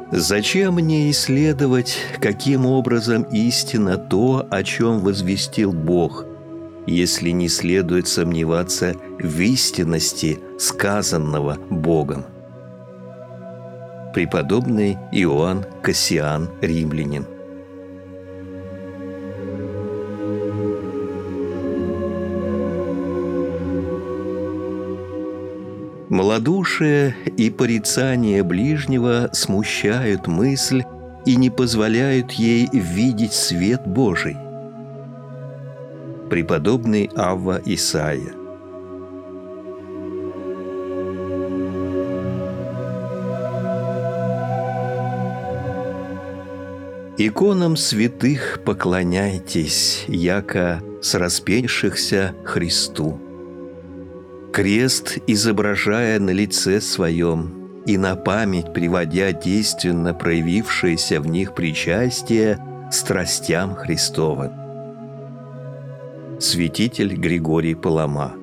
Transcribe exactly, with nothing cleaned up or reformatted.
Зачем мне исследовать, каким образом истинно то, о чем возвестил Бог, если не следует сомневаться в истинности сказанного Богом? Преподобный Иоанн Кассиан, римлянин. Малодушие и порицание ближнего смущают мысль и не позволяют ей видеть свет Божий. Преподобный Авва Исаия. Иконам святых поклоняйтесь, яко с распеншихся Христу. Крест изображая на лице своем и на память приводя действенно проявившееся в них причастие страстям Христовым. Святитель Григорий Палама.